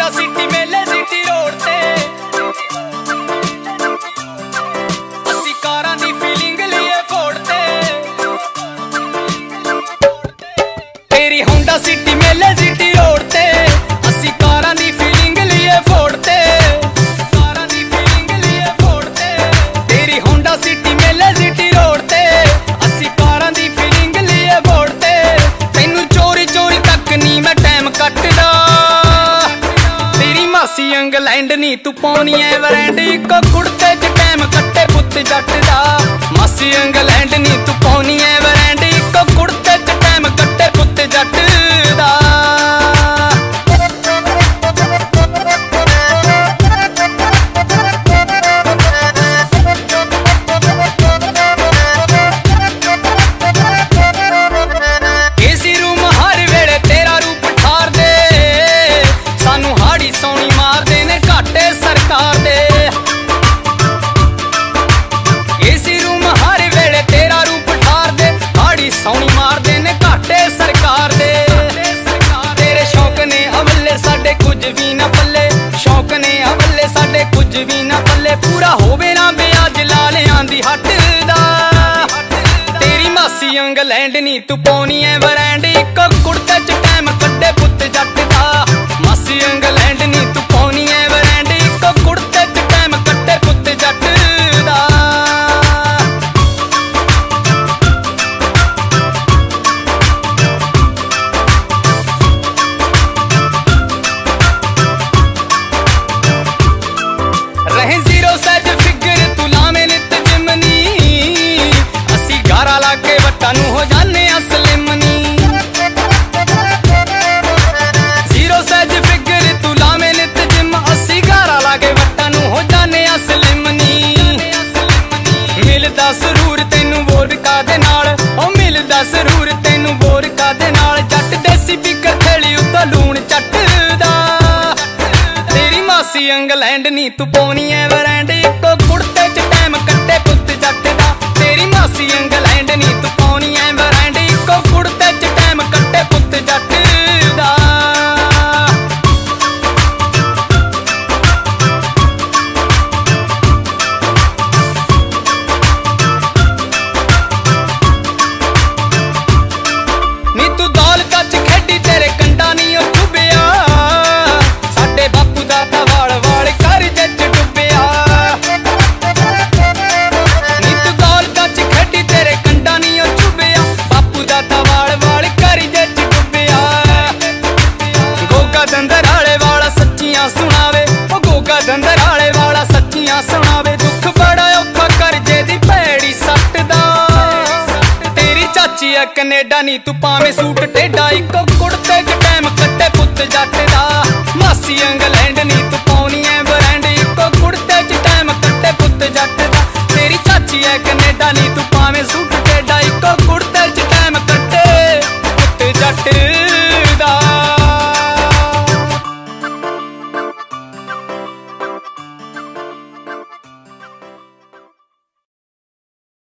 Honda City मेले city road ते अस्सी कारां दी फीलिंग लिए फोड़ते तेरी होंडा सिटी मेले सिटी रोड ते अस्सी कारां दी फीलिंग लिए फोड़ते कारां दी फीलिंग लिए फोड़ते तेरी होंडा सिटी मेले सिटी रोड ते अस्सी कारां दी फीलिंग लिए फोड़ते तैनू चोरी चोरी तक नी मैं टाइम कटदा मासी इंग्लैंड नी तू पाउनी ऐ वरैंड इको कुड़ते च टाइम कट्टे पुत्त जट दा मासी इंग्लैंड नी तू पाउनी ऐ वरैंड इको कुड़ते च टाइम कट्टे पुत्त जट दा एसी रूम हर वेले तेरा रूप ठार दे सानू हाड़ी सौनी मारदे ने घाटे सरकार दे एसी रूम हर वेले तेरा रूप ठार दे हाड़ी सौनी मारदे ने घाटे सरकार दे तेरे शौक ने अवले साडे कुछ भी ना पल्ले शौक ने अवले साडे कुछ भी ना पल्ले पूरा होवे ना ब्याज लालियां दी हट दा तेरी मासी इंग्लैंड नी तू पाउनी ऐ वरैंड इको कुड़ते च टाइम कट्टे पुत्त जट दा मासी इंग्लैंड नी तू पाउनी ऐ वरैंड इको कुड़ते च टाइम कट्टे पुत्त जट दा रहें जीरो सैज फिगर तू लावे नित जिमनी अस्सी गारा लाके वट्टा नू हो जाने असलिम नी जीरो सैज फिगर तू लावे नित जिम अस्सी गारा लाके वट्टा नू हो जाने असलिम नी मिलदा सरूर तैनू वोडका दे नाल ओ मिलदा सरूर तैनू वोडका दे नाल जट देसी पीकर थैली उत्ता लूण चटदा तेरी मासी इंग्लैंड नी तू पाउनी ऐ वरैंड इको कुड़ते च टाइम कट्टे पुत्त जट दा तेरी मासी इंग्लैंड नी तू पाउनी ऐ वरैंड इको कुड़ते च टाइम कट्टे पुत्त जट दा नी तू दौलता च खेडी तेरे कंडा नी ओ चुबिया साडे बापू दा वाल वाल कर जच डुबिया नी तू दौलता च खेडी तेरे कंडा नी ओ चुबिया बापू दा वाल वाल कर जच डुबिया गोगा दंदर आले वाला सच्चियां सुनावे ओ गोगा दंदर आले वाला सच्चियां सुनावे दुख बड़ा औखा करजे दी भैड़ी सट दा तेरी चाची ऐ कनेडा नी तू पावे सूट टेढ़ा इको कुड़ते च